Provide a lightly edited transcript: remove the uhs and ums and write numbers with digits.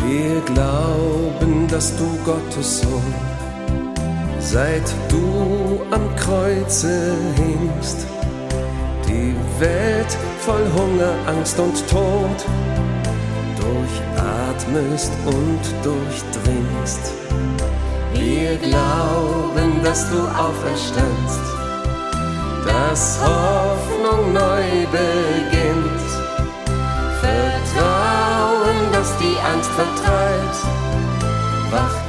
Wir glauben, dass du Gottes Sohn, seit du am Kreuze hingst, die Welt voll Hunger, Angst und Tod durchatmest und durchdringst. Wir glauben, dass du auferstandst, dass Hoffnung neu beginnt. Vertrauen, das die Angst vertreibt, wacht